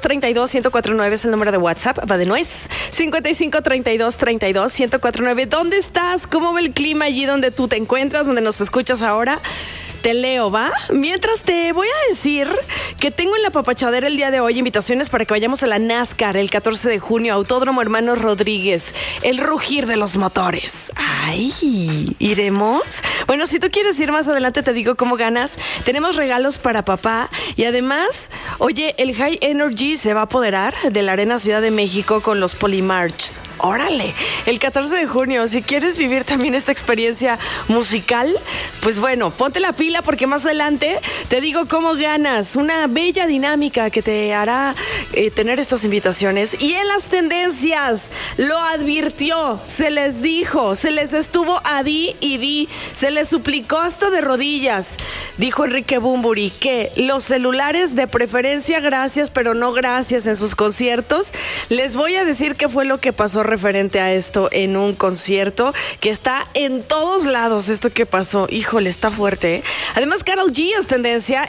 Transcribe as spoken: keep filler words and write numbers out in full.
treinta y dos, ciento cuatro nueve es el número de WhatsApp. Va de nuez. cincuenta y cinco, treinta y dos, treinta y dos, ciento cuatro nueve. ¿Dónde estás? ¿Cómo va el clima allí donde tú te encuentras, donde nos escuchas ahora? Te leo, ¿va? Mientras te voy a decir que tengo en la papachadera el día de hoy invitaciones para que vayamos a la NASCAR el catorce de junio, Autódromo Hermanos Rodríguez, el rugir de los motores. ¡Ay! ¿Iremos? Bueno, si tú quieres ir más adelante te digo cómo ganas. Tenemos regalos para papá y además, oye, el High Energy se va a apoderar de la Arena Ciudad de México con los Polymarch. ¡Órale! El catorce de junio, si quieres vivir también esta experiencia musical, pues bueno, ponte la pila porque más adelante te digo cómo ganas una bella dinámica que te hará eh, tener estas invitaciones. Y en las tendencias lo advirtió, se les dijo, se les estuvo a di y di, se les suplicó hasta de rodillas. Dijo Enrique Bunbury que los celulares de preferencia gracias, pero no gracias en sus conciertos. Les voy a decir qué fue lo que pasó referente a esto en un concierto que está en todos lados. Esto que pasó, híjole, está fuerte, ¿eh? Además, Karol G es tendencia